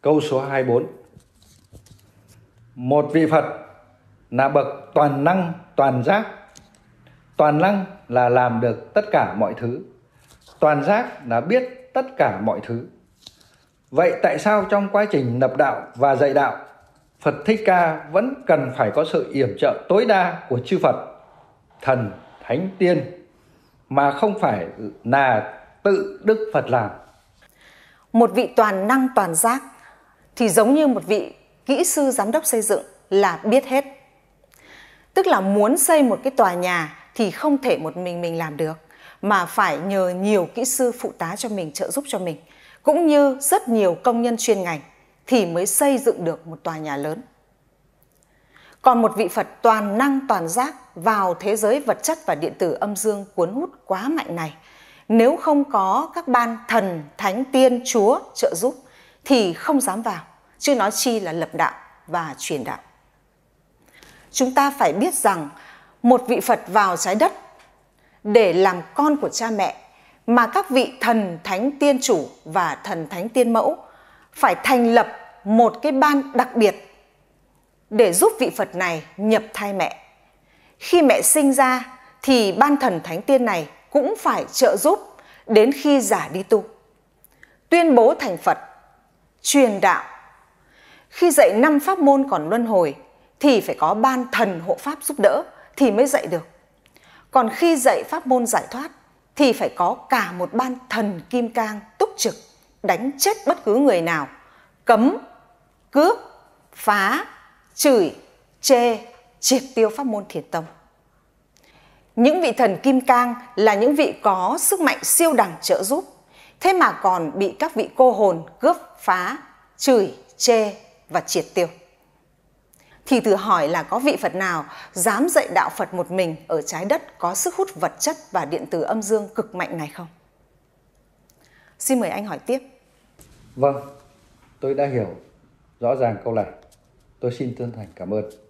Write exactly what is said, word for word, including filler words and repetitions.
Câu số hai mươi bốn. Một vị Phật là bậc toàn năng toàn giác. Toàn năng là làm được tất cả mọi thứ. Toàn giác là biết tất cả mọi thứ. Vậy tại sao trong quá trình lập đạo và dạy đạo, Phật Thích Ca vẫn cần phải có sự yểm trợ tối đa của chư Phật, thần, thánh tiên, mà không phải là tự Đức Phật làm? Một vị toàn năng toàn giác thì giống như một vị kỹ sư giám đốc xây dựng là biết hết. Tức là muốn xây một cái tòa nhà thì không thể một mình mình làm được, mà phải nhờ nhiều kỹ sư phụ tá cho mình, trợ giúp cho mình, cũng như rất nhiều công nhân chuyên ngành thì mới xây dựng được một tòa nhà lớn. Còn một vị Phật toàn năng toàn giác vào thế giới vật chất và điện tử âm dương cuốn hút quá mạnh này, nếu không có các ban thần, thánh, tiên, chúa trợ giúp thì không dám vào, chứ nói chi là lập đạo và truyền đạo. Chúng ta phải biết rằng một vị Phật vào trái đất để làm con của cha mẹ, mà các vị thần, thánh, tiên chủ và thần, thánh, tiên mẫu phải thành lập một cái ban đặc biệt để giúp vị Phật này nhập thai mẹ. Khi mẹ sinh ra thì ban thần, thánh, tiên này cũng phải trợ giúp đến khi già đi tu, tuyên bố thành Phật, truyền đạo. Khi dạy năm pháp môn còn luân hồi thì phải có ban thần hộ pháp giúp đỡ thì mới dạy được. Còn khi dạy pháp môn giải thoát thì phải có cả một ban thần kim cang túc trực, đánh chết bất cứ người nào cấm, cướp, phá, chửi, chê, triệt tiêu pháp môn thiền tông. Những vị thần kim cang là những vị có sức mạnh siêu đẳng trợ giúp, thế mà còn bị các vị cô hồn cướp, phá, chửi, chê và triệt tiêu. Thì thử hỏi là có vị Phật nào dám dạy đạo Phật một mình ở trái đất có sức hút vật chất và điện tử âm dương cực mạnh này không? Xin mời anh hỏi tiếp. Vâng, tôi đã hiểu rõ ràng câu này. Tôi xin chân thành cảm ơn.